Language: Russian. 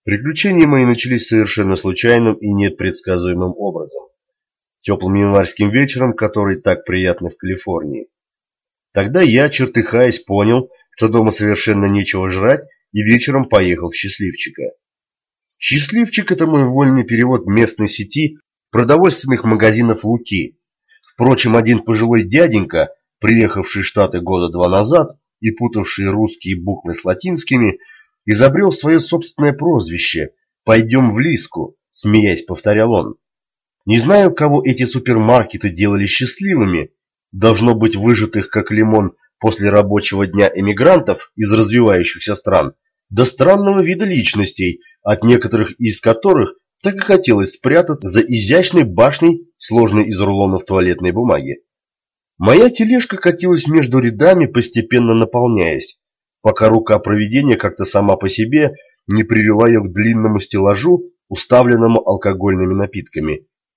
Приключения мои начались совершенно случайным и непредсказуемым образом. Теплым январским вечером, который так приятно в Калифорнии. Тогда я, чертыхаясь, понял, что дома совершенно нечего жрать, и вечером поехал в Счастливчика. Счастливчик – это мой вольный перевод местной сети продовольственных магазинов Луки. Впрочем, один пожилой дяденька, приехавший в Штаты года 2 назад и путавший русские буквы с латинскими, изобрел свое собственное прозвище «Пойдем в Лиску», смеясь повторял он. Не знаю, кого эти супермаркеты делали счастливыми, должно быть выжатых как лимон после рабочего дня эмигрантов из развивающихся стран, до странного вида личностей, от некоторых из которых так и хотелось спрятаться за изящной башней, сложной из рулонов туалетной бумаги. Моя тележка катилась между рядами, постепенно наполняясь, пока рука провидения как-то сама по себе не привела ее к длинному стеллажу, уставленному алкогольными напитками,